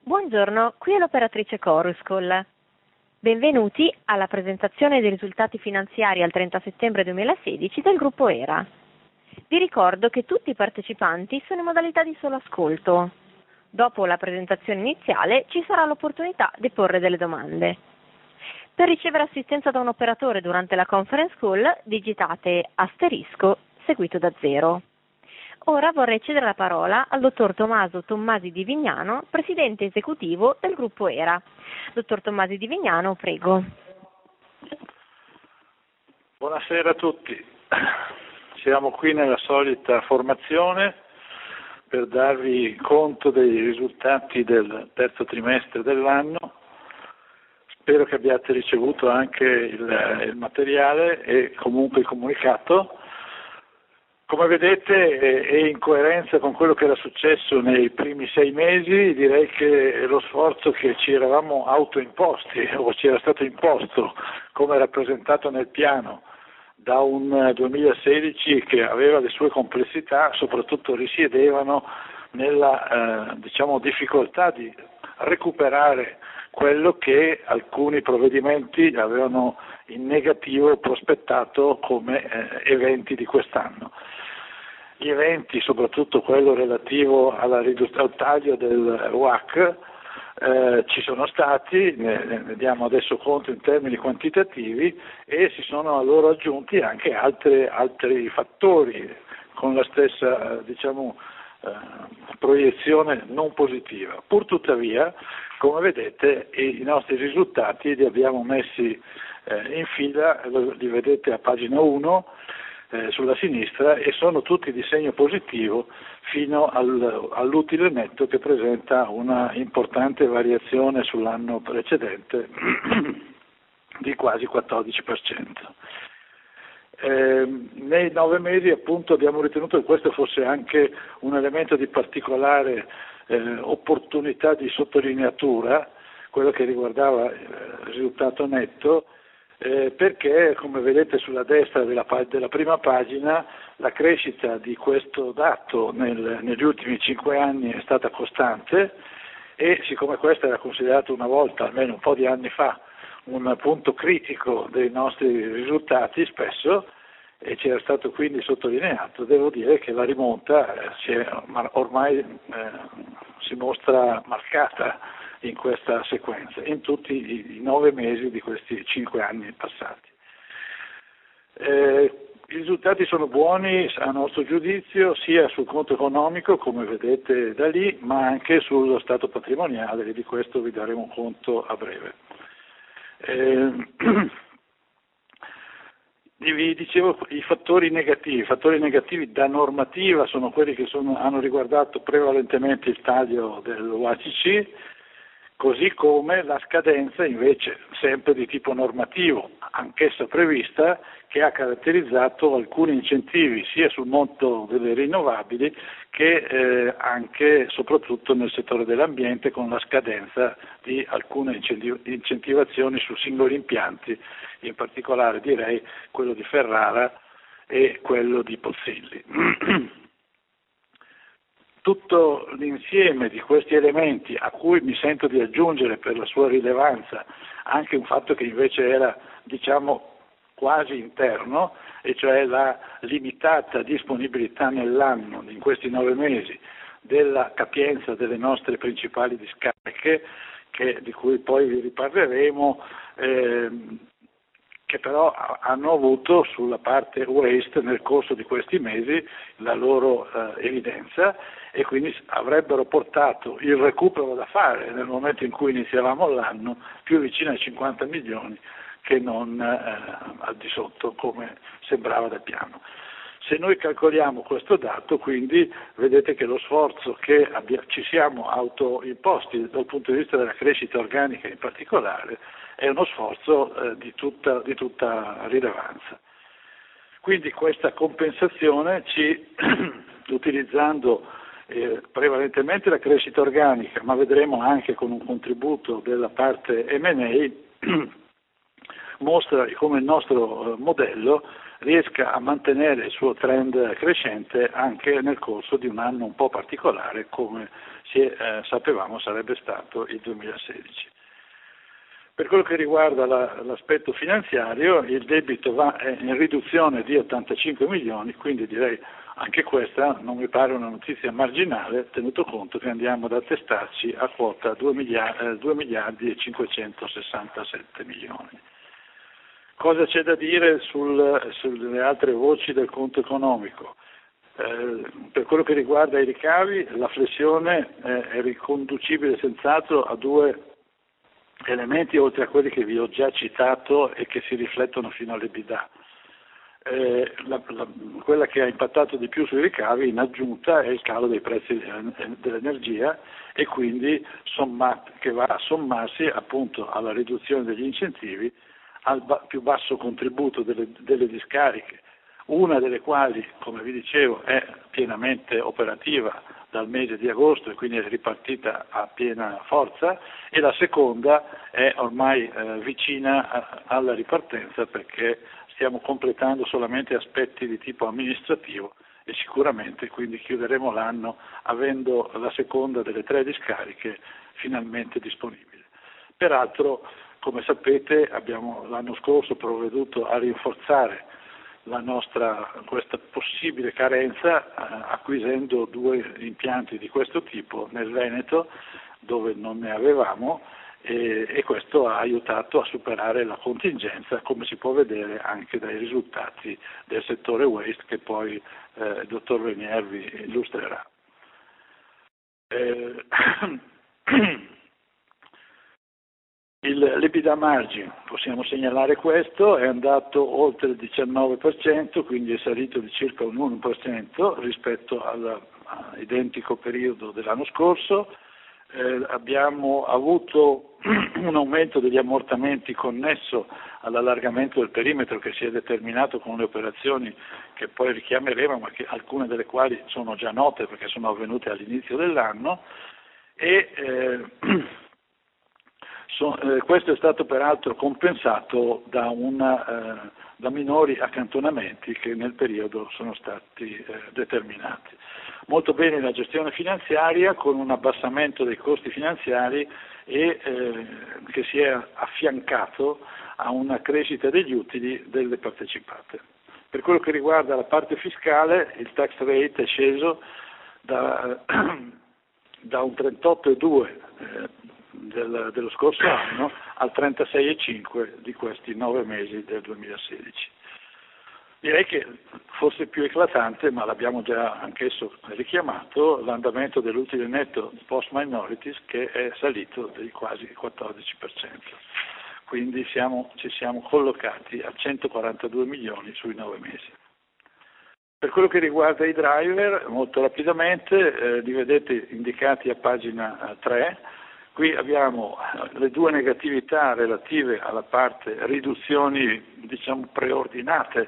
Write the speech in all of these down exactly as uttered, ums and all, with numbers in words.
Buongiorno, qui è l'operatrice Chorus Call. Benvenuti alla presentazione dei risultati finanziari al trenta settembre duemilasedici del gruppo E R A. Vi ricordo che tutti i partecipanti sono in modalità di solo ascolto. Dopo la presentazione iniziale ci sarà l'opportunità di porre delle domande. Per ricevere assistenza da un operatore durante la conference call digitate asterisco seguito da zero. Ora vorrei cedere la parola al dottor Tommaso Tommasi di Vignano, presidente esecutivo del gruppo E R A. Dottor Tommasi di Vignano, prego. Buonasera a tutti. Siamo qui nella solita formazione per darvi conto dei risultati del terzo trimestre dell'anno. Spero che abbiate ricevuto anche il, il materiale e comunque il comunicato. Come vedete è in coerenza con quello che era successo nei primi sei mesi, direi che lo sforzo che ci eravamo autoimposti o ci era stato imposto come rappresentato nel piano da un duemilasedici che aveva le sue complessità, soprattutto risiedevano nella eh, diciamo, difficoltà di recuperare quello che alcuni provvedimenti avevano in negativo prospettato come eh, eventi di quest'anno. Gli eventi, soprattutto quello relativo alla riduz- al taglio del W A C, eh, ci sono stati, ne, ne diamo adesso conto in termini quantitativi, e si sono a loro aggiunti anche altre, altri fattori con la stessa eh, diciamo, eh, proiezione non positiva. Pur tuttavia, come vedete, i, i nostri risultati li abbiamo messi eh, in fila, li vedete a pagina uno, Eh, sulla sinistra, e sono tutti di segno positivo fino al, all'utile netto che presenta una importante variazione sull'anno precedente di quasi quattordici per cento. Eh, nei nove mesi appunto abbiamo ritenuto che questo fosse anche un elemento di particolare eh, opportunità di sottolineatura, quello che riguardava il risultato netto, Eh, perché, come vedete sulla destra della, della prima pagina, la crescita di questo dato nel, negli ultimi cinque anni è stata costante, e siccome questo era considerato una volta, almeno un po' di anni fa, un punto critico dei nostri risultati spesso, e ci era stato quindi sottolineato, devo dire che la rimonta eh, si è, ormai eh, si mostra marcata in questa sequenza, in tutti i, i nove mesi di questi cinque anni passati. Eh, I risultati sono buoni a nostro giudizio sia sul conto economico, come vedete da lì, ma anche sullo stato patrimoniale, e di questo vi daremo conto a breve. Eh, Vi dicevo i fattori negativi. I fattori negativi da normativa sono quelli che sono, hanno riguardato prevalentemente il taglio dell'O A C C, così come la scadenza invece sempre di tipo normativo, anch'essa prevista, che ha caratterizzato alcuni incentivi sia sul mondo delle rinnovabili che eh, anche e soprattutto nel settore dell'ambiente, con la scadenza di alcune incentivazioni su singoli impianti, in particolare direi quello di Ferrara e quello di Pozzilli. Tutto l'insieme di questi elementi, a cui mi sento di aggiungere per la sua rilevanza anche un fatto che invece era, diciamo, quasi interno, e cioè la limitata disponibilità nell'anno, in questi nove mesi, della capienza delle nostre principali discariche, che, di cui poi vi riparleremo, ehm, che però hanno avuto sulla parte waste nel corso di questi mesi la loro eh, evidenza, e quindi avrebbero portato il recupero da fare nel momento in cui iniziavamo l'anno più vicino ai cinquanta milioni che non eh, al di sotto, come sembrava dal piano. Se noi calcoliamo questo dato, quindi vedete che lo sforzo che abbia, ci siamo autoimposti dal punto di vista della crescita organica in particolare è uno sforzo eh, di, tutta, di tutta rilevanza. Quindi questa compensazione ci, utilizzando eh, prevalentemente la crescita organica, ma vedremo anche con un contributo della parte M and A, mostra come il nostro modello riesca a mantenere il suo trend crescente anche nel corso di un anno un po' particolare come si, eh, sapevamo sarebbe stato il duemilasedici. Per quello che riguarda la, l'aspetto finanziario, il debito va in riduzione di ottantacinque milioni, quindi direi anche questa non mi pare una notizia marginale, tenuto conto che andiamo ad attestarci a quota due miliardi e cinquecentosessantasette milioni. Cosa c'è da dire sul, sulle altre voci del conto economico? Eh, per quello che riguarda i ricavi, la flessione eh, è riconducibile senz'altro a due elementi oltre a quelli che vi ho già citato e che si riflettono fino all'EBITDA. Eh, la, la, quella che ha impattato di più sui ricavi in aggiunta è il calo dei prezzi dell'energia e quindi somma, che va a sommarsi appunto alla riduzione degli incentivi, al ba- più basso contributo delle, delle discariche, una delle quali, come vi dicevo, è pienamente operativa dal mese di agosto e quindi è ripartita a piena forza, e la seconda è ormai eh, vicina a, alla ripartenza perché stiamo completando solamente aspetti di tipo amministrativo e sicuramente quindi chiuderemo l'anno avendo la seconda delle tre discariche finalmente disponibile. Peraltro, come sapete, abbiamo l'anno scorso provveduto a rinforzare la nostra, questa possibile carenza eh, acquisendo due impianti di questo tipo nel Veneto dove non ne avevamo e, e questo ha aiutato a superare la contingenza, come si può vedere anche dai risultati del settore waste che poi eh, il dottor Venier vi illustrerà. Eh, Il, l'EBITDA margin, possiamo segnalare questo, è andato oltre il diciannove per cento, quindi è salito di circa un uno per cento rispetto all'identico periodo dell'anno scorso. Eh, abbiamo avuto un aumento degli ammortamenti connesso all'allargamento del perimetro che si è determinato con le operazioni che poi richiameremo, ma che, alcune delle quali sono già note perché sono avvenute all'inizio dell'anno. E, eh, So, eh, questo è stato peraltro compensato da, una, eh, da minori accantonamenti che nel periodo sono stati eh, determinati. Molto bene la gestione finanziaria con un abbassamento dei costi finanziari e eh, che si è affiancato a una crescita degli utili delle partecipate. Per quello che riguarda la parte fiscale, il tax rate è sceso da, da un trentotto virgola due eh, Del, dello scorso anno al trentasei virgola cinque di questi nove mesi del duemilasedici. Direi che forse più eclatante, ma l'abbiamo già anch'esso richiamato, l'andamento dell'utile netto post minorities che è salito di quasi il quattordici per cento. Quindi siamo, ci siamo collocati a centoquarantadue milioni sui nove mesi. Per quello che riguarda i driver, molto rapidamente, eh, li vedete indicati a pagina tre. Qui abbiamo le due negatività relative alla parte riduzioni, diciamo, preordinate,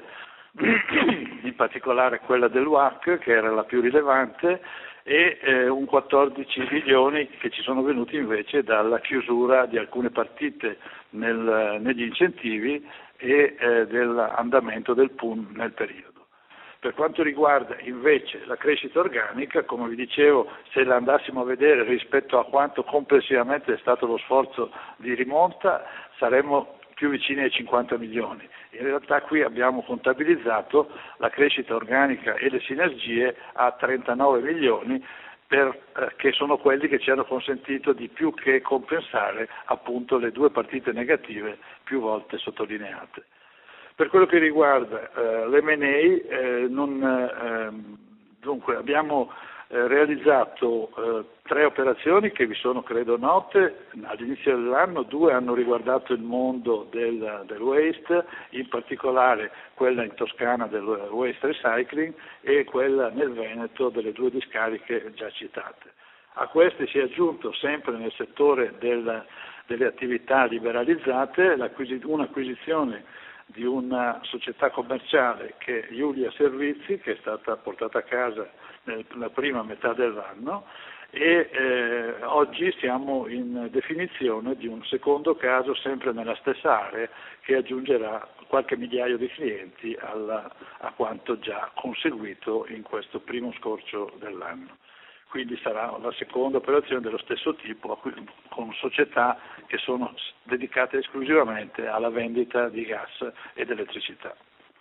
in particolare quella del W A C, che era la più rilevante, e eh, un quattordici milioni che ci sono venuti invece dalla chiusura di alcune partite nel, negli incentivi e eh, dell'andamento del P U N nel periodo. Per quanto riguarda invece la crescita organica, come vi dicevo, se la andassimo a vedere rispetto a quanto complessivamente è stato lo sforzo di rimonta, saremmo più vicini ai cinquanta milioni. In realtà qui abbiamo contabilizzato la crescita organica e le sinergie a trentanove milioni, per, eh, che sono quelli che ci hanno consentito di più che compensare appunto le due partite negative più volte sottolineate. Per quello che riguarda eh, l'M and A, eh, non, eh, dunque abbiamo eh, realizzato eh, tre operazioni che vi sono credo note all'inizio dell'anno. Due hanno riguardato il mondo del, del waste, in particolare quella in Toscana del waste recycling e quella nel Veneto delle due discariche già citate. A queste si è aggiunto sempre nel settore del, delle attività liberalizzate un'acquisizione di una società commerciale che è Iulia Servizi, che è stata portata a casa nella prima metà dell'anno, e eh, oggi siamo in definizione di un secondo caso sempre nella stessa area che aggiungerà qualche migliaio di clienti alla, a quanto già conseguito in questo primo scorcio dell'anno. quindi sarà la seconda operazione dello stesso tipo con società che sono dedicate esclusivamente alla vendita di gas ed elettricità.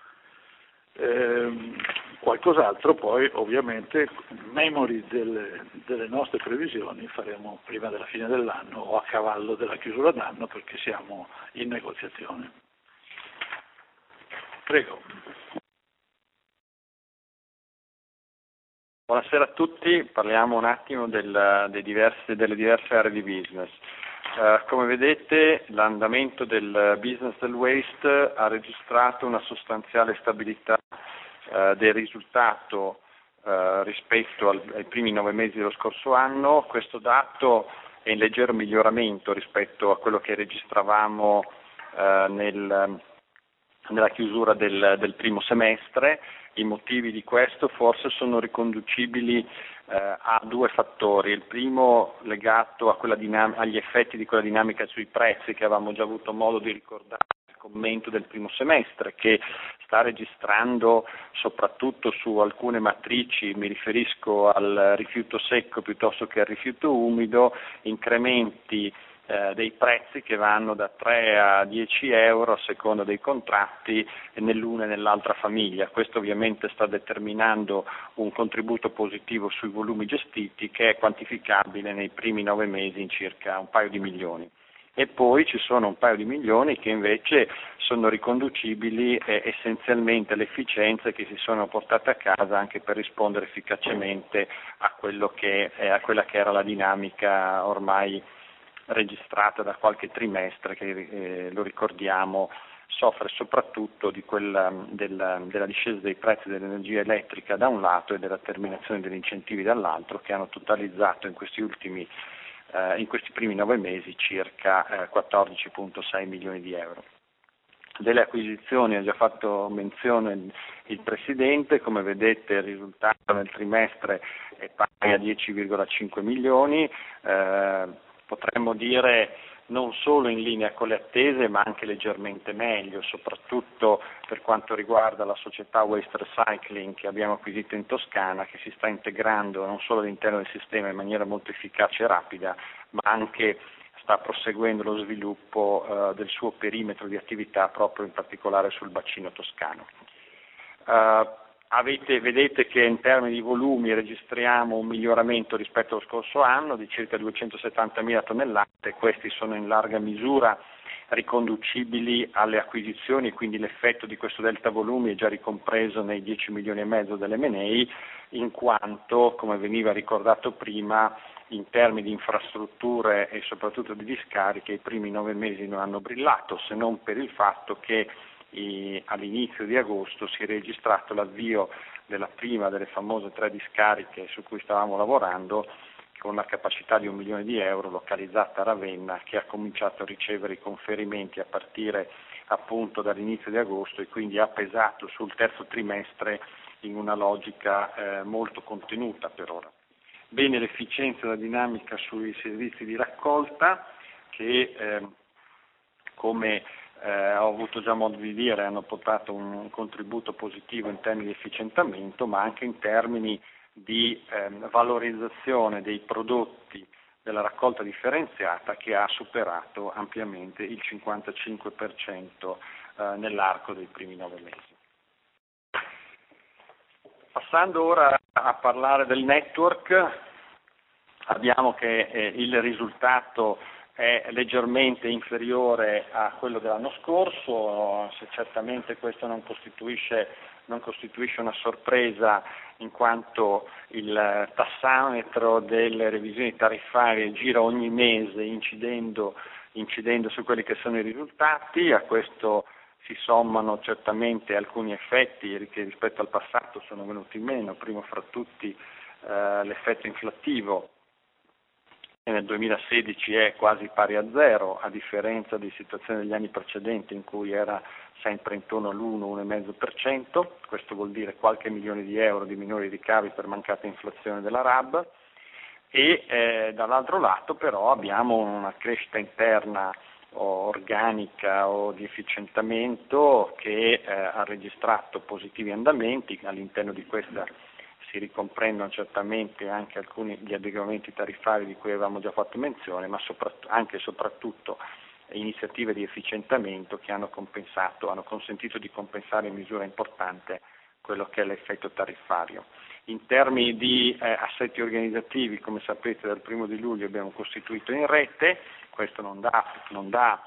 Eh, qualcos'altro poi ovviamente, memori delle, delle nostre previsioni, faremo prima della fine dell'anno o a cavallo della chiusura d'anno, perché siamo in negoziazione. Prego. Buonasera a tutti, parliamo un attimo del, dei diversi, delle diverse aree di business. Uh, come vedete, l'andamento del business del waste ha registrato una sostanziale stabilità uh, del risultato uh, rispetto al, ai primi nove mesi dello scorso anno. Questo dato è in leggero miglioramento rispetto a quello che registravamo uh, nel, nella chiusura del, del primo semestre. I motivi di questo forse sono riconducibili eh, a due fattori. Il primo legato a quella dinam- agli effetti di quella dinamica sui prezzi che avevamo già avuto modo di ricordare nel commento del primo semestre, che sta registrando soprattutto su alcune matrici, mi riferisco al rifiuto secco piuttosto che al rifiuto umido, incrementi dei prezzi che vanno da tre a dieci euro a seconda dei contratti nell'una e nell'altra famiglia. Questo ovviamente sta determinando un contributo positivo sui volumi gestiti che è quantificabile nei primi nove mesi in circa un paio di milioni. E poi ci sono un paio di milioni che invece sono riconducibili eh, essenzialmente alle efficienze che si sono portate a casa anche per rispondere efficacemente a, quello che, eh, a quella che era la dinamica ormai registrata da qualche trimestre che, eh, lo ricordiamo, soffre soprattutto di quella, della, della discesa dei prezzi dell'energia elettrica da un lato e della terminazione degli incentivi dall'altro, che hanno totalizzato in questi ultimi, eh, in questi primi nove mesi circa eh, quattordici virgola sei milioni di euro. Delle acquisizioni ha già fatto menzione il Presidente, come vedete il risultato nel trimestre è pari a dieci virgola cinque milioni, eh, potremmo dire non solo in linea con le attese ma anche leggermente meglio, soprattutto per quanto riguarda la società Waste Recycling che abbiamo acquisito in Toscana, che si sta integrando non solo all'interno del sistema in maniera molto efficace e rapida, ma anche sta proseguendo lo sviluppo eh, del suo perimetro di attività proprio in particolare sul bacino toscano. Uh, avete, vedete che in termini di volumi registriamo un miglioramento rispetto allo scorso anno di circa duecentosettantamila tonnellate, questi sono in larga misura riconducibili alle acquisizioni e quindi l'effetto di questo delta volumi è già ricompreso nei dieci milioni e mezzo dell'emme and a, in quanto, come veniva ricordato prima, in termini di infrastrutture e soprattutto di discariche i primi nove mesi non hanno brillato, se non per il fatto che i, all'inizio di agosto si è registrato l'avvio della prima delle famose tre discariche su cui stavamo lavorando, con una capacità di un milione di euro, localizzata a Ravenna, che ha cominciato a ricevere i conferimenti a partire appunto dall'inizio di agosto e quindi ha pesato sul terzo trimestre in una logica eh, molto contenuta per ora. Bene l'efficienza e la dinamica sui servizi di raccolta che eh, come eh, ho avuto già modo di dire hanno portato un contributo positivo in termini di efficientamento ma anche in termini di eh, valorizzazione dei prodotti della raccolta differenziata che ha superato ampiamente il cinquantacinque per cento eh, nell'arco dei primi nove mesi. Passando ora a parlare del network, abbiamo che eh, il risultato è leggermente inferiore a quello dell'anno scorso, se certamente questo non costituisce, non costituisce una sorpresa in quanto il tassametro delle revisioni tariffarie gira ogni mese incidendo, incidendo su quelli che sono i risultati. A questo si sommano certamente alcuni effetti che rispetto al passato sono venuti meno, primo fra tutti eh, l'effetto inflattivo che nel duemilasedici è quasi pari a zero, a differenza di situazioni degli anni precedenti in cui era sempre intorno all'uno uno virgola cinque per cento, questo vuol dire qualche milione di euro di minori ricavi per mancata inflazione della R A B e eh, dall'altro lato però abbiamo una crescita interna organica o di efficientamento che eh, ha registrato positivi andamenti. All'interno di questa si ricomprendono certamente anche alcuni degli adeguamenti tariffari di cui avevamo già fatto menzione, ma soprattutto, anche e soprattutto iniziative di efficientamento che hanno compensato, hanno consentito di compensare in misura importante quello che è l'effetto tariffario. In termini di eh, assetti organizzativi, come sapete dal primo di luglio abbiamo costituito in rete, questo non dà, non dà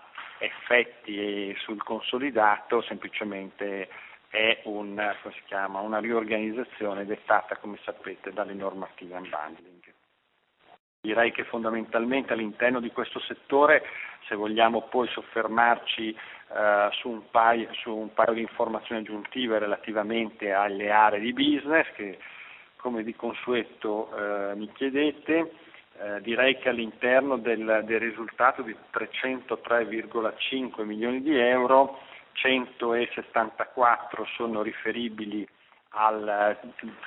effetti sul consolidato, semplicemente è un, come si chiama, una riorganizzazione dettata, come sapete, dalle normative unbundling. Direi che fondamentalmente all'interno di questo settore, se vogliamo poi soffermarci eh, su, un paio, su un paio di informazioni aggiuntive relativamente alle aree di business, che come di consueto eh, mi chiedete, eh, direi che all'interno del, del risultato di trecentotré virgola cinque milioni di euro, centosettantaquattro sono riferibili al,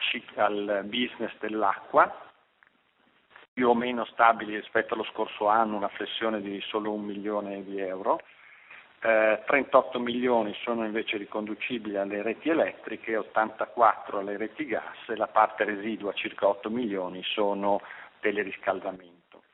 al business dell'acqua, più o meno stabili rispetto allo scorso anno, una flessione di solo un milione di euro. Eh, trentotto milioni sono invece riconducibili alle reti elettriche, ottantaquattro alle reti gas e la parte residua, circa otto milioni, sono teleriscaldamento.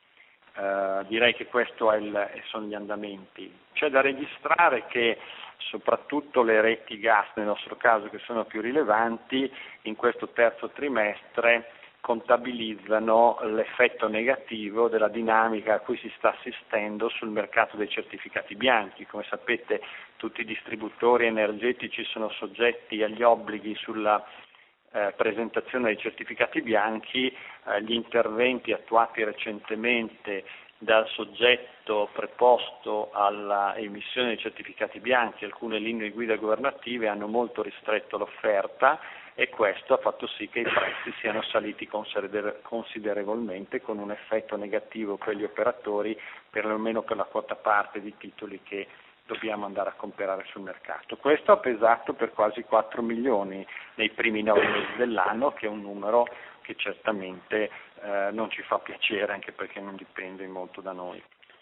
Eh, direi che questo è il, sono gli andamenti. C'è da registrare che soprattutto le reti gas, nel nostro caso, che sono più rilevanti, in questo terzo trimestre contabilizzano l'effetto negativo della dinamica a cui si sta assistendo sul mercato dei certificati bianchi. Come sapete, tutti i distributori energetici sono soggetti agli obblighi sulla eh, presentazione dei certificati bianchi. Eh, gli interventi attuati recentemente dal soggetto preposto alla emissione dei certificati bianchi, alcune linee guida governative hanno molto ristretto l'offerta e questo ha fatto sì che i prezzi siano saliti considerevolmente, con un effetto negativo per gli operatori, perlomeno per la quota parte di titoli che dobbiamo andare a comprare sul mercato. Questo ha pesato per quasi quattro milioni nei primi nove mesi dell'anno, che è un numero che certamente eh, non ci fa piacere, anche perché non dipende molto da noi.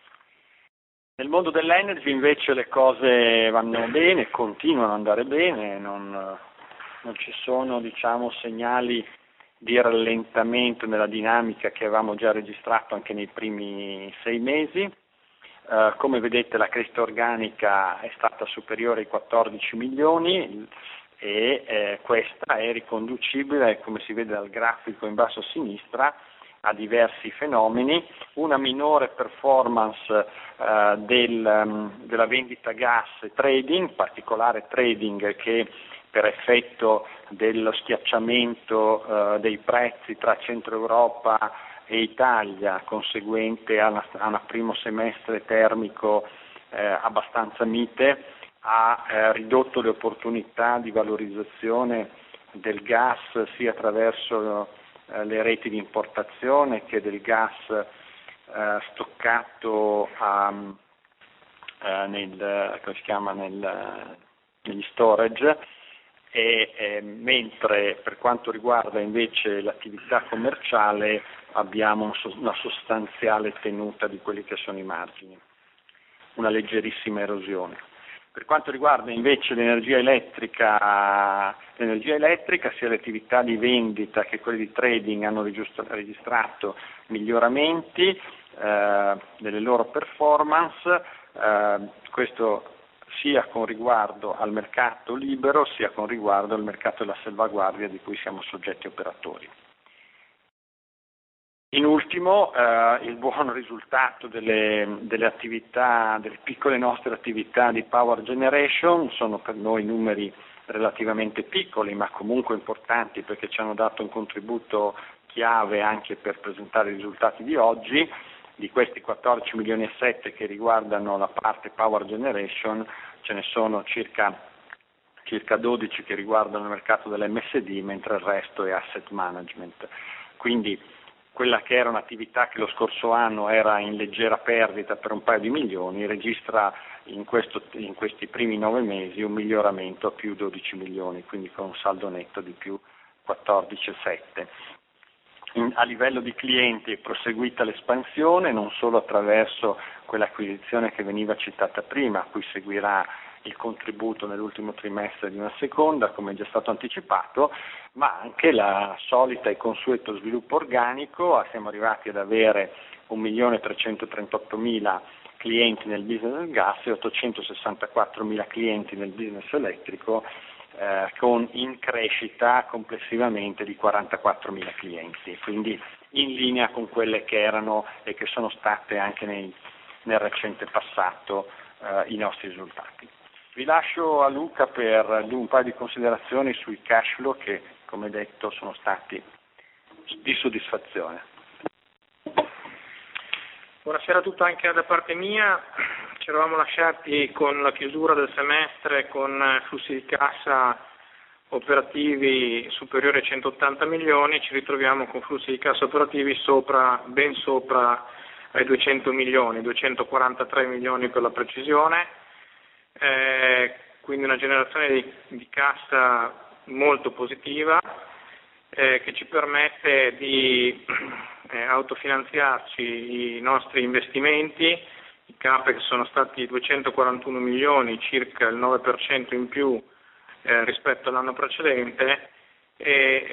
Nel mondo dell'energy invece le cose vanno bene, continuano ad andare bene, non, non ci sono, diciamo, segnali di rallentamento nella dinamica che avevamo già registrato anche nei primi sei mesi. Uh, come vedete la crescita organica è stata superiore ai quattordici milioni e eh, questa è riconducibile, come si vede dal grafico in basso a sinistra, a diversi fenomeni. Una minore performance uh, del, um, della vendita gas e trading, in particolare trading che per effetto dello schiacciamento uh, dei prezzi tra Centro Europa e Italia, conseguente a un primo semestre termico eh, abbastanza mite, ha eh, ridotto le opportunità di valorizzazione del gas sia attraverso eh, le reti di importazione che del gas eh, stoccato a, eh, nel, come si chiama, nel, negli storage. E, eh, mentre per quanto riguarda invece l'attività commerciale abbiamo un, una sostanziale tenuta di quelli che sono i margini, una leggerissima erosione. Per quanto riguarda invece l'energia elettrica, l'energia elettrica sia le attività di vendita che quelle di trading hanno registrato miglioramenti eh, delle loro performance, eh, questo sia con riguardo al mercato libero sia con riguardo al mercato della salvaguardia di cui siamo soggetti operatori. In ultimo eh, il buon risultato delle, delle attività, delle piccole nostre attività di power generation, sono per noi numeri relativamente piccoli ma comunque importanti perché ci hanno dato un contributo chiave anche per presentare i risultati di oggi. Di questi quattordici milioni e sette che riguardano la parte power generation, ce ne sono circa, circa dodici che riguardano il mercato dell'M S D, mentre il resto è asset management. Quindi quella che era un'attività che lo scorso anno era in leggera perdita per un paio di milioni, registra in, questo, in questi primi nove mesi un miglioramento a più dodici milioni, quindi con un saldo netto di più quattordici virgola sette. In, a livello di clienti è proseguita l'espansione non solo attraverso quell'acquisizione che veniva citata prima, a cui seguirà il contributo nell'ultimo trimestre di una seconda, come è già stato anticipato, ma anche la solita e consueto sviluppo organico. Siamo arrivati ad avere un milione trecentotrentottomila clienti nel business del gas e ottocentosessantaquattromila clienti nel business elettrico, eh, con in crescita complessivamente di quarantaquattromila clienti, quindi in linea con quelle che erano e che sono state anche nei, nel recente passato eh, i nostri risultati. Vi lascio a Luca per un paio di considerazioni sui cash flow che, come detto, sono stati di soddisfazione. Buonasera a tutti anche da parte mia. Ci eravamo lasciati con la chiusura del semestre con flussi di cassa operativi superiori a centottanta milioni, ci ritroviamo con flussi di cassa operativi sopra, ben sopra ai duecento milioni, duecentoquarantatré milioni per la precisione, eh, quindi una generazione di, di cassa molto positiva, eh, che ci permette di eh, autofinanziarci i nostri investimenti. I capex sono stati duecentoquarantuno milioni, circa il nove per cento in più eh, rispetto all'anno precedente, e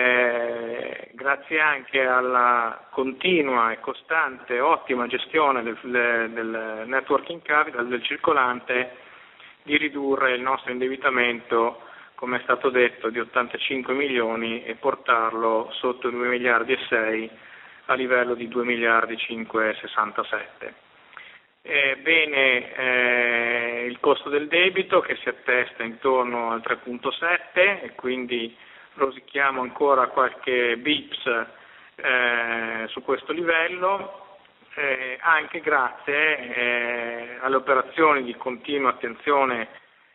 eh, grazie anche alla continua e costante ottima gestione del, del net working capital, del circolante, di ridurre il nostro indebitamento, come è stato detto, di ottantacinque milioni e portarlo sotto i due miliardi e sei a livello di due miliardi cinquecentosessantasette. Eh, bene, eh, il costo del debito che si attesta intorno al tre virgola sette e quindi rosichiamo ancora qualche bips eh, su questo livello, eh, anche grazie eh, alle operazioni di continua attenzione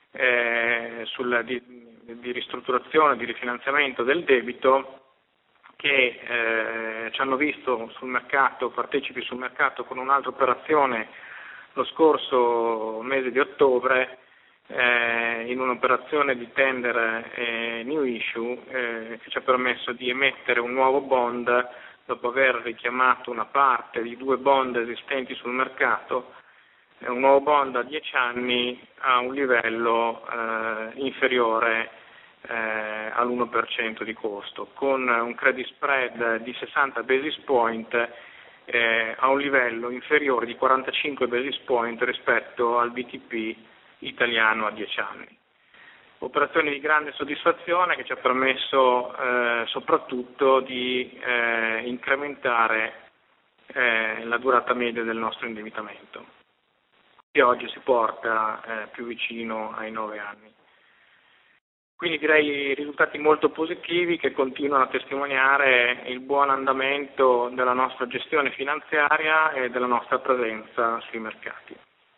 eh, sulla, di, di ristrutturazione, di rifinanziamento del debito, che eh, ci hanno visto sul mercato, partecipi sul mercato con un'altra operazione lo scorso mese di ottobre, eh, in un'operazione di tender e new issue eh, che ci ha permesso di emettere un nuovo bond dopo aver richiamato una parte di due bond esistenti sul mercato, eh, un nuovo bond a dieci anni a un livello eh, inferiore eh, all'uno per cento di costo, con un credit spread di sessanta basis point eh, a un livello inferiore di quarantacinque basis point rispetto al B T P italiano a dieci anni. Operazione di grande soddisfazione che ci ha permesso eh, soprattutto di eh, incrementare eh, la durata media del nostro indebitamento, che oggi si porta eh, più vicino ai nove anni. Quindi direi risultati molto positivi che continuano a testimoniare il buon andamento della nostra gestione finanziaria e della nostra presenza sui mercati.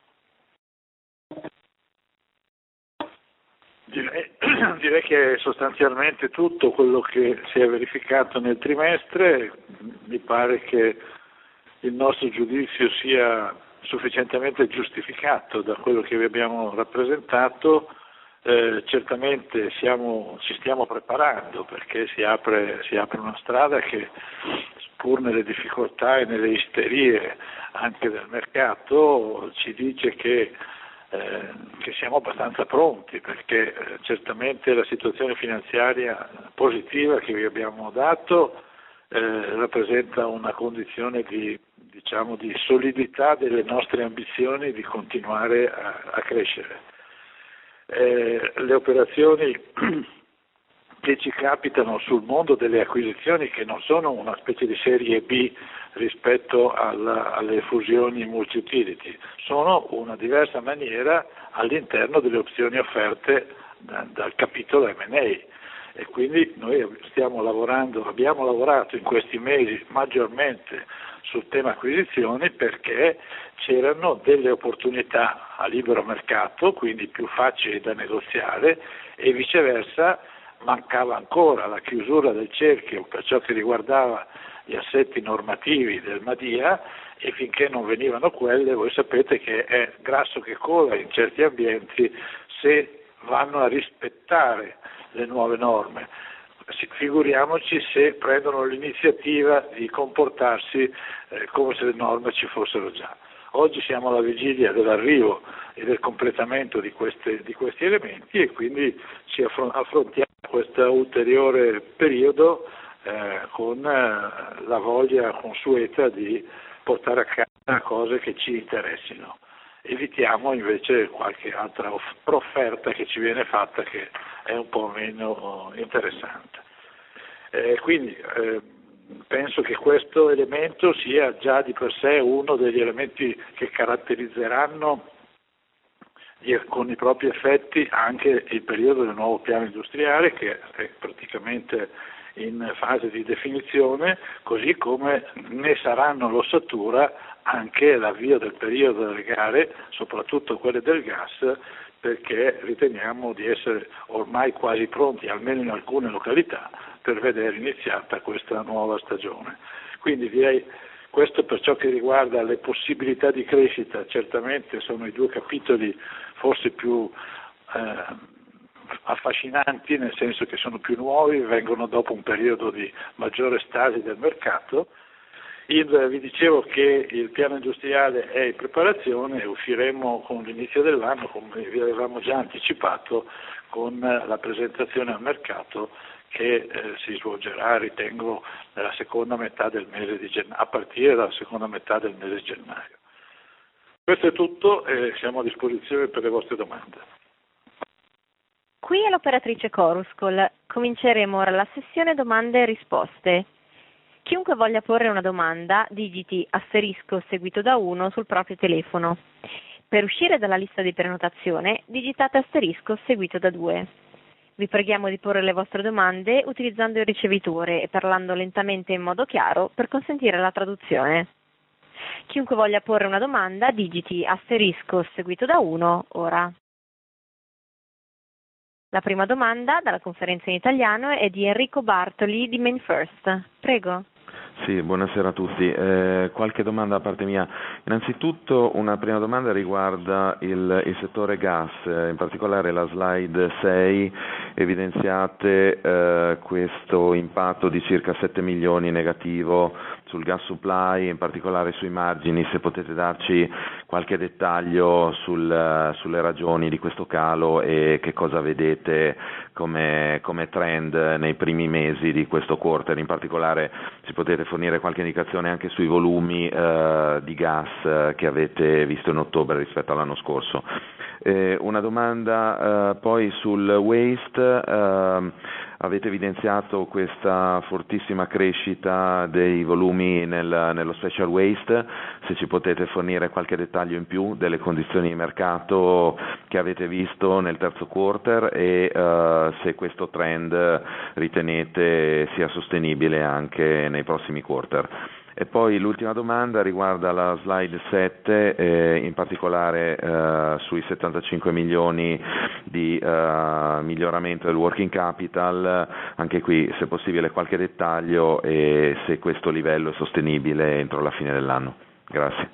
Direi, direi che sostanzialmente tutto quello che si è verificato nel trimestre. Mi pare che il nostro giudizio sia sufficientemente giustificato da quello che vi abbiamo rappresentato. Eh, certamente siamo, ci stiamo preparando perché si apre, si apre una strada che, pur nelle difficoltà e nelle isterie anche del mercato, ci dice che, eh, che siamo abbastanza pronti, perché eh, certamente la situazione finanziaria positiva che vi abbiamo dato eh, rappresenta una condizione di, diciamo, di solidità delle nostre ambizioni di continuare a, a crescere. Eh, le operazioni che ci capitano sul mondo delle acquisizioni, che non sono una specie di serie B rispetto alla, alle fusioni multi-utility, sono una diversa maniera all'interno delle opzioni offerte da, dal capitolo M and A, e quindi noi stiamo lavorando, abbiamo lavorato in questi mesi maggiormente sul tema acquisizioni perché c'erano delle opportunità a libero mercato, quindi più facili da negoziare, e viceversa mancava ancora la chiusura del cerchio per ciò che riguardava gli assetti normativi del Madia, e finché non venivano quelle, voi sapete che è grasso che cola in certi ambienti se vanno a rispettare le nuove norme. Figuriamoci se prendono l'iniziativa di comportarsi eh, come se le norme ci fossero già. Oggi siamo alla vigilia dell'arrivo e del completamento di, queste, di questi elementi e quindi ci affrontiamo questo ulteriore periodo eh, con eh, la voglia consueta di portare a casa cose che ci interessino. Evitiamo invece qualche altra offerta che ci viene fatta che è un po' meno interessante. Eh, quindi eh, penso che questo elemento sia già di per sé uno degli elementi che caratterizzeranno con i propri effetti anche il periodo del nuovo piano industriale che è praticamente in fase di definizione, così come ne saranno l'ossatura anche l'avvio del periodo delle gare, soprattutto quelle del gas, perché riteniamo di essere ormai quasi pronti, almeno in alcune località, per vedere iniziata questa nuova stagione. Quindi direi questo per ciò che riguarda le possibilità di crescita, certamente sono i due capitoli forse più eh, affascinanti, nel senso che sono più nuovi, vengono dopo un periodo di maggiore stasi del mercato. Il, vi dicevo che il piano industriale è in preparazione e usciremo con l'inizio dell'anno, come vi avevamo già anticipato, con la presentazione al mercato che eh, si svolgerà, ritengo, nella seconda metà del mese di gennaio, a partire dalla seconda metà del mese di gennaio. Questo è tutto e siamo a disposizione per le vostre domande. Qui è l'operatrice Choruscol. Cominceremo ora la sessione domande e risposte. Chiunque voglia porre una domanda, digiti asterisco seguito da uno sul proprio telefono. Per uscire dalla lista di prenotazione, digitate asterisco seguito da due. Vi preghiamo di porre le vostre domande utilizzando il ricevitore e parlando lentamente in modo chiaro per consentire la traduzione. Chiunque voglia porre una domanda, digiti asterisco seguito da uno ora. La prima domanda dalla conferenza in italiano è di Enrico Bartoli di MainFirst. Prego. Sì, buonasera a tutti. Eh, qualche domanda da parte mia. Innanzitutto una prima domanda riguarda il, il settore gas, eh, in particolare la slide sei evidenziate eh, questo impatto di circa sette milioni negativo sul gas supply, in particolare sui margini, se potete darci qualche dettaglio sul, sulle ragioni di questo calo e che cosa vedete come, come trend nei primi mesi di questo quarter, in particolare se potete fornire qualche indicazione anche sui volumi eh, di gas eh, che avete visto in ottobre rispetto all'anno scorso. Eh, una domanda eh, poi sul waste, eh, avete evidenziato questa fortissima crescita dei volumi nel, nello special waste, se ci potete fornire qualche dettaglio in più delle condizioni di mercato che avete visto nel terzo quarter e eh, se questo trend ritenete sia sostenibile anche nei prossimi quarter. E poi l'ultima domanda riguarda la slide sette, eh, in particolare eh, sui settantacinque milioni di eh, miglioramento del working capital, anche qui se possibile qualche dettaglio e se questo livello è sostenibile entro la fine dell'anno. Grazie.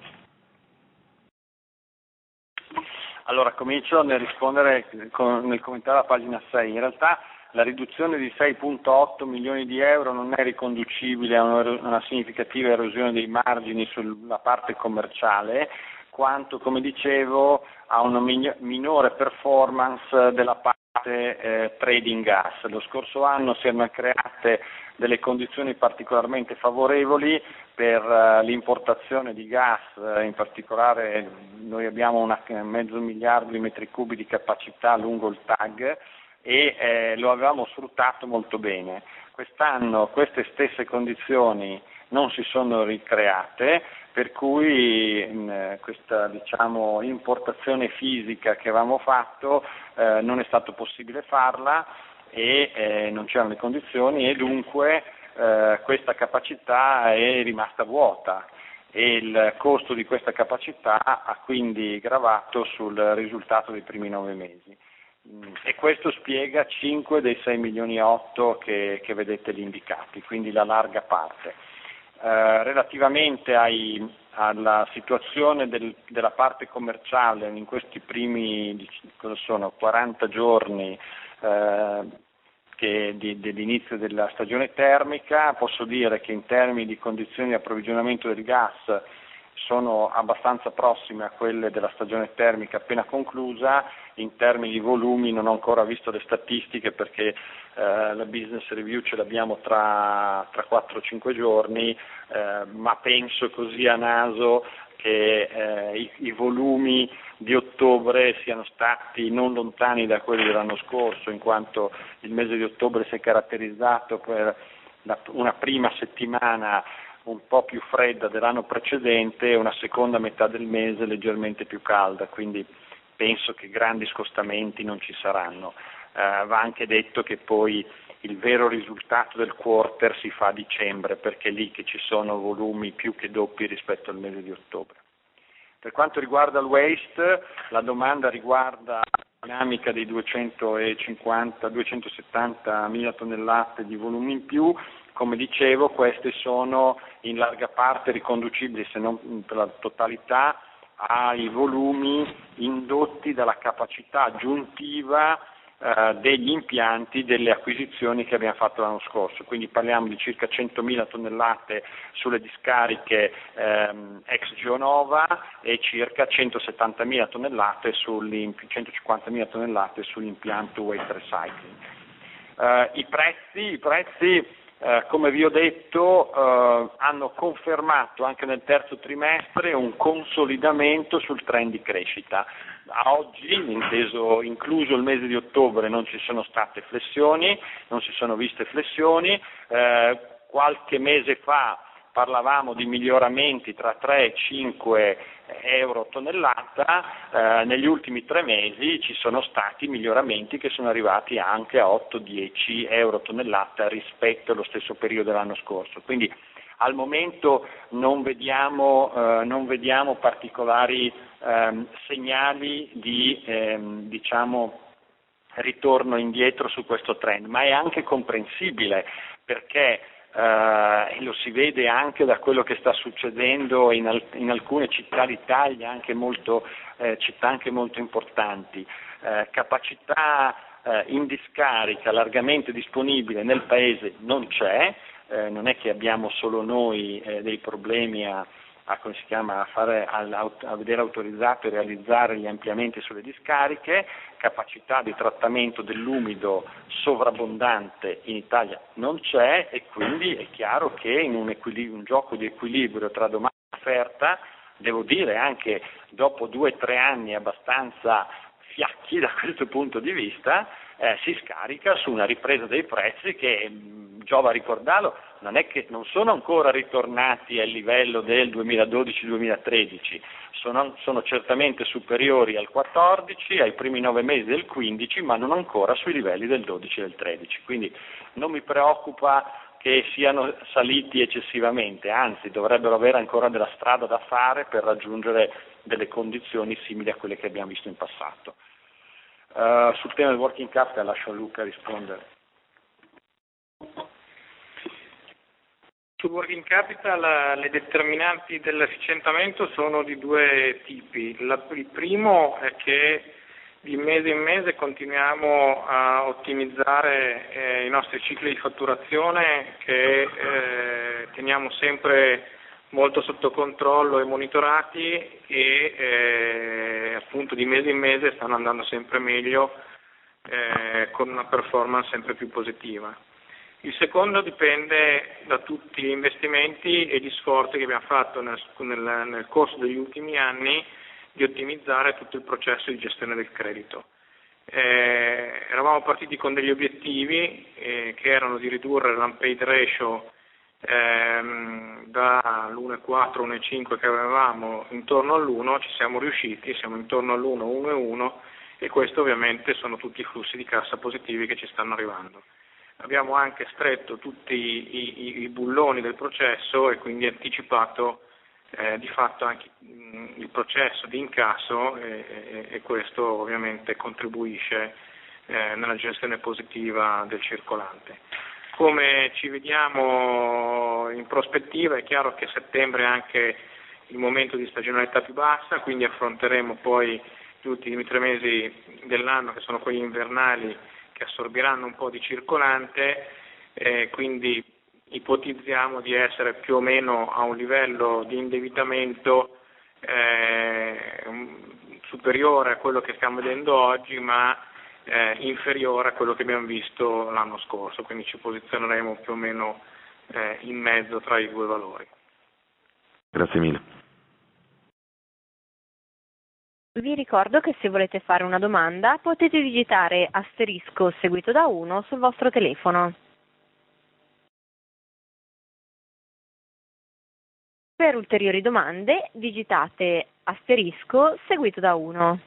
Allora comincio nel rispondere con, nel commentare la pagina sei. In realtà la riduzione di sei virgola otto milioni di euro non è riconducibile a una, una significativa erosione dei margini sulla parte commerciale, quanto, come dicevo, a una minore performance della parte eh, trading gas. Lo scorso anno si erano create delle condizioni particolarmente favorevoli per uh, l'importazione di gas, uh, in particolare noi abbiamo una, mezzo miliardo di metri cubi di capacità lungo il T A G, e eh, lo avevamo sfruttato molto bene. Quest'anno queste stesse condizioni non si sono ricreate, per cui mh, questa diciamo, importazione fisica che avevamo fatto eh, non è stato possibile farla e eh, non c'erano le condizioni e dunque eh, questa capacità è rimasta vuota e il costo di questa capacità ha quindi gravato sul risultato dei primi nove mesi. E questo spiega cinque dei sei milioni e otto che, che vedete lì indicati, quindi la larga parte. Eh, relativamente ai, alla situazione del, della parte commerciale in questi primi cosa sono, quaranta giorni eh, che di, dell'inizio della stagione termica, posso dire che in termini di condizioni di approvvigionamento del gas sono abbastanza prossime a quelle della stagione termica appena conclusa. In termini di volumi non ho ancora visto le statistiche perché eh, la business review ce l'abbiamo tra, tra quattro o cinque giorni, eh, ma penso così a naso che eh, i, i volumi di ottobre siano stati non lontani da quelli dell'anno scorso, in quanto il mese di ottobre si è caratterizzato per la, una prima settimana un po' più fredda dell'anno precedente e una seconda metà del mese leggermente più calda, quindi penso che grandi scostamenti non ci saranno. Eh, va anche detto che poi il vero risultato del quarter si fa a dicembre, perché è lì che ci sono volumi più che doppi rispetto al mese di ottobre. Per quanto riguarda il waste, la domanda riguarda la dinamica dei duecentocinquanta duecentosettanta mila tonnellate di volumi in più. Come dicevo, queste sono in larga parte riconducibili, se non per la totalità, ai volumi indotti dalla capacità aggiuntiva eh, degli impianti delle acquisizioni che abbiamo fatto l'anno scorso. Quindi parliamo di circa centomila tonnellate sulle discariche ehm, ex Geonova e circa centosettantamila tonnellate centocinquantamila tonnellate sull'impianto waste recycling. Eh, i prezzi, i prezzi Eh, come vi ho detto, eh, hanno confermato anche nel terzo trimestre un consolidamento sul trend di crescita. A oggi, inteso, incluso il mese di ottobre, non ci sono state flessioni, non si sono viste flessioni. Eh, qualche mese fa parlavamo di miglioramenti tra tre e cinque euro tonnellata, eh, negli ultimi tre mesi ci sono stati miglioramenti che sono arrivati anche a otto dieci euro tonnellata rispetto allo stesso periodo dell'anno scorso. Quindi al momento non vediamo, eh, non vediamo particolari ehm, segnali di ehm, diciamo, ritorno indietro su questo trend, ma è anche comprensibile perché Uh, lo si vede anche da quello che sta succedendo in, al- in alcune città d'Italia, anche molto, eh, città anche molto importanti. Uh, capacità uh, in discarica largamente disponibile nel paese non c'è, uh, non è che abbiamo solo noi eh, dei problemi a, a, come si chiama, a, fare, a, a vedere autorizzato e realizzare gli ampliamenti sulle discariche. Capacità di trattamento dell'umido sovrabbondante in Italia non c'è e quindi è chiaro che in un, equilibrio, un gioco di equilibrio tra domanda e offerta, devo dire anche dopo due o tre anni abbastanza fiacchi da questo punto di vista, eh, si scarica su una ripresa dei prezzi che, mh, giova ricordarlo, non è che non sono ancora ritornati al livello del duemiladodici duemilatredici, sono, sono certamente superiori al quattordici, ai primi nove mesi del quindici, ma non ancora sui livelli del dodici e del tredici, quindi non mi preoccupa che siano saliti eccessivamente, anzi dovrebbero avere ancora della strada da fare per raggiungere delle condizioni simili a quelle che abbiamo visto in passato. Uh, sul tema del working capital lascio a Luca rispondere. Sul working capital le determinanti dell'efficientamento sono di due tipi. La, il primo è che di mese in mese continuiamo a ottimizzare eh, i nostri cicli di fatturazione che eh, teniamo sempre molto sotto controllo e monitorati e eh, appunto di mese in mese stanno andando sempre meglio eh, con una performance sempre più positiva. Il secondo dipende da tutti gli investimenti e gli sforzi che abbiamo fatto nel, nel, nel corso degli ultimi anni di ottimizzare tutto il processo di gestione del credito. Eh, eravamo partiti con degli obiettivi eh, che erano di ridurre l'unpaid ratio ehm, dall'uno virgola quattro uno virgola cinque che avevamo intorno all'uno, ci siamo riusciti, siamo intorno all'uno, uno virgola uno e questo ovviamente sono tutti i flussi di cassa positivi che ci stanno arrivando. Abbiamo anche stretto tutti i, i, i bulloni del processo e quindi anticipato eh, di fatto anche mh, il processo di incasso e, e, e questo ovviamente contribuisce eh, nella gestione positiva del circolante. Come ci vediamo in prospettiva, è chiaro che settembre è anche il momento di stagionalità più bassa, quindi affronteremo poi gli ultimi tre mesi dell'anno che sono quelli invernali che assorbiranno un po' di circolante, eh, quindi ipotizziamo di essere più o meno a un livello di indebitamento eh, superiore a quello che stiamo vedendo oggi, ma eh, inferiore a quello che abbiamo visto l'anno scorso, quindi ci posizioneremo più o meno eh, in mezzo tra i due valori. Grazie mille. Vi ricordo che se volete fare una domanda potete digitare asterisco seguito da uno sul vostro telefono. Per ulteriori domande digitate asterisco seguito da uno.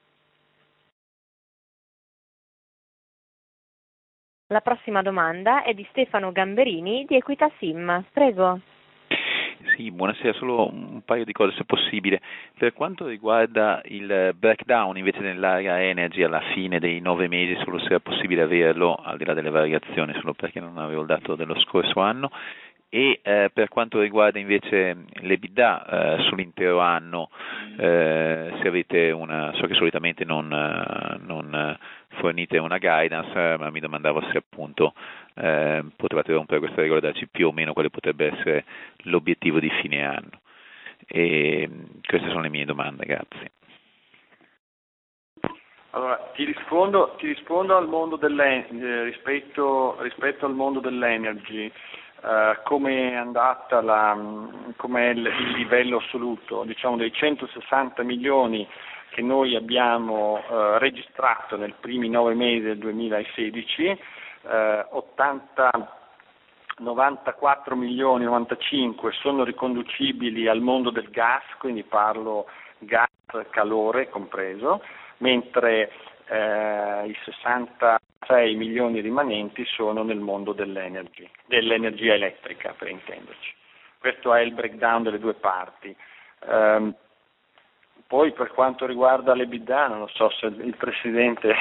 La prossima domanda è di Stefano Gamberini di Equita Sim. Prego. Sì, buonasera, solo un paio di cose se possibile. Per quanto riguarda il breakdown invece nell'area energy alla fine dei nove mesi, solo se era possibile averlo al di là delle variazioni, solo perché non avevo il dato dello scorso anno. E eh, per quanto riguarda invece l'EBITDA eh, sull'intero anno, eh, se avete una, so che solitamente non, eh, non fornite una guidance, eh, ma mi domandavo se appunto eh, potevate rompere questa regola e darci più o meno quale potrebbe essere l'obiettivo di fine anno. E queste sono le mie domande, grazie. Allora, ti rispondo, ti rispondo al mondo delle, eh, rispetto, rispetto al mondo dell'energy. Uh, come è andata la, com'è il, il livello assoluto, diciamo dei centosessanta milioni che noi abbiamo uh, registrato nei primi nove mesi del duemilasedici, uh, ottanta, novantaquattro milioni, novantacinque sono riconducibili al mondo del gas, quindi parlo gas, calore compreso, mentre uh, i sessantasei milioni rimanenti sono nel mondo dell'energy, dell'energia elettrica per intenderci. Questo è il breakdown delle due parti. Um, poi per quanto riguarda l'EBITDA, non so se il Presidente...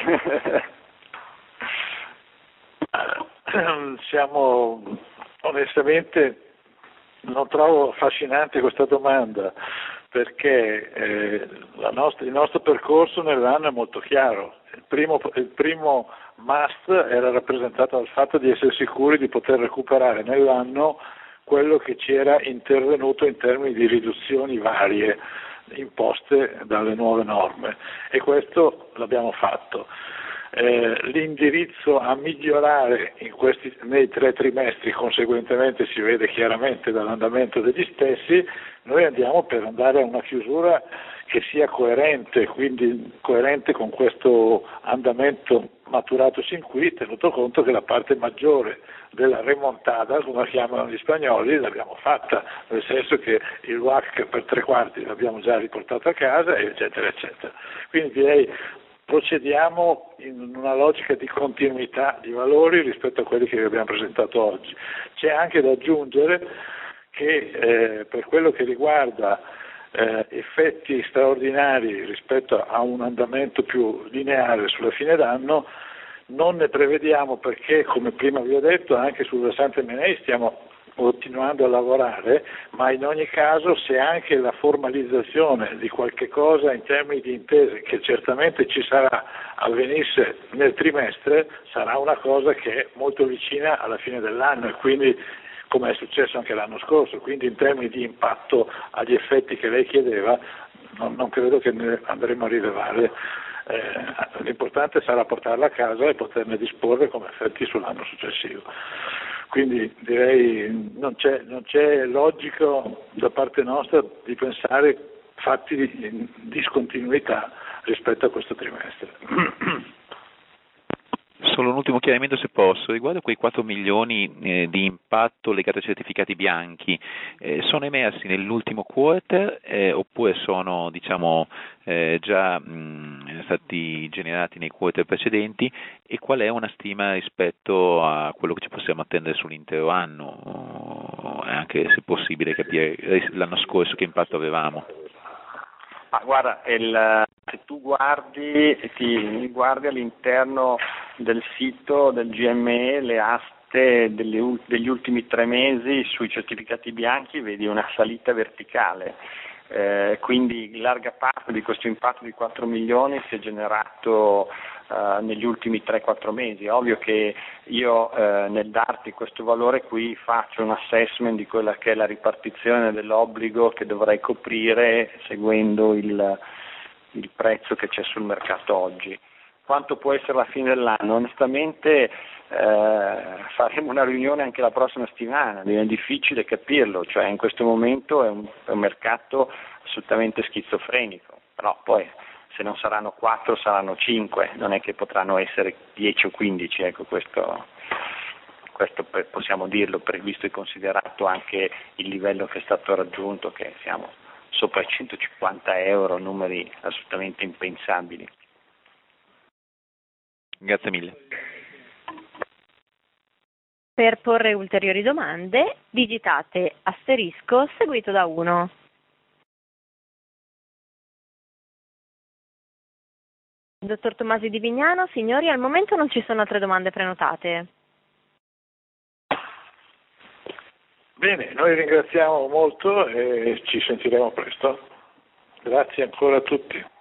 Siamo onestamente, non trovo affascinante questa domanda, perché eh, la nostra, il nostro percorso nell'anno è molto chiaro. Il primo, il primo must era rappresentato dal fatto di essere sicuri di poter recuperare nell'anno quello che ci era intervenuto in termini di riduzioni varie imposte dalle nuove norme, e questo l'abbiamo fatto. Eh, l'indirizzo a migliorare in questi, nei tre trimestri, conseguentemente si vede chiaramente dall'andamento degli stessi, noi andiamo per andare a una chiusura che sia coerente, quindi coerente con questo andamento maturato sin qui, tenuto conto che la parte maggiore della remontada, come la chiamano gli spagnoli, l'abbiamo fatta, nel senso che il W A C per tre quarti l'abbiamo già riportato a casa, eccetera, eccetera. Quindi direi procediamo in una logica di continuità di valori rispetto a quelli che vi abbiamo presentato oggi. C'è anche da aggiungere che eh, per quello che riguarda eh, effetti straordinari rispetto a un andamento più lineare sulla fine d'anno, non ne prevediamo, perché, come prima vi ho detto, anche sul versante M and A stiamo continuando a lavorare, ma in ogni caso, se anche la formalizzazione di qualche cosa in termini di intese, che certamente ci sarà, avvenisse nel trimestre, sarà una cosa che è molto vicina alla fine dell'anno, e quindi, come è successo anche l'anno scorso, quindi in termini di impatto agli effetti che lei chiedeva, non, non credo che ne andremo a rilevare. Eh, l'importante sarà portarla a casa e poterne disporre come effetti sull'anno successivo. Quindi direi non c'è, non c'è logico da parte nostra di pensare fatti di discontinuità rispetto a questo trimestre. Solo un ultimo chiarimento, se posso, riguardo quei quattro milioni eh, di impatto legati ai certificati bianchi, eh, sono emersi nell'ultimo quarter eh, oppure sono diciamo eh, già mh, stati generati nei quarter precedenti, e qual è una stima rispetto a quello che ci possiamo attendere sull'intero anno, e anche se possibile capire l'anno scorso che impatto avevamo? Ah, guarda, il, se tu guardi, ti guardi all'interno del sito del G M E le aste delle, degli ultimi tre mesi sui certificati bianchi, vedi una salita verticale. eh, quindi larga parte di questo impatto di quattro milioni si è generato Uh, negli ultimi tre quattro mesi. È ovvio che io uh, nel darti questo valore qui faccio un assessment di quella che è la ripartizione dell'obbligo che dovrei coprire seguendo il, il prezzo che c'è sul mercato oggi. Quanto può essere la fine dell'anno? Onestamente uh, faremo una riunione anche la prossima settimana, è difficile capirlo, cioè in questo momento è un, è un mercato assolutamente schizofrenico, però poi se non saranno quattro saranno cinque, non è che potranno essere dieci o quindici, ecco questo, questo possiamo dirlo, per visto e considerato anche il livello che è stato raggiunto, che siamo sopra i centocinquanta euro, numeri assolutamente impensabili. Grazie mille. Per porre ulteriori domande digitate asterisco seguito da uno. Dottor Tomasi Di Vignano, signori, al momento non ci sono altre domande prenotate. Bene, noi ringraziamo molto e ci sentiremo presto. Grazie ancora a tutti.